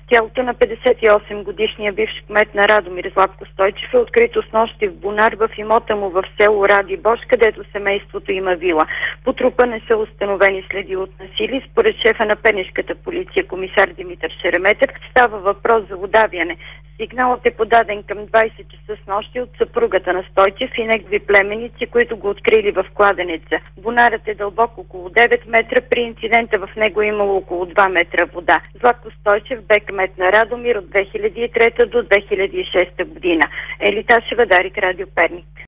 Тялото на 58-годишния бивш кмет на Радомир Златко Стойчев е открито снощи в бунар в имота му в село Радибош, където семейството има вила. По трупа не са установени следи от насилие. Според шефа на пернишката полиция, комисар Димитър Шереметев, става въпрос за удавяне. Сигналът е подаден към 20 часа снощи от съпругата на Стойчев и негови племеници, които го открили в кладенеца. Бунарът е дълбок около 9 метра, при инцидента в него е имало около 2 метра вода. Златко Стойчев бе кмет на Радомир от 2003 до 2006 година. Елиташева, Дарик, Радио Перник.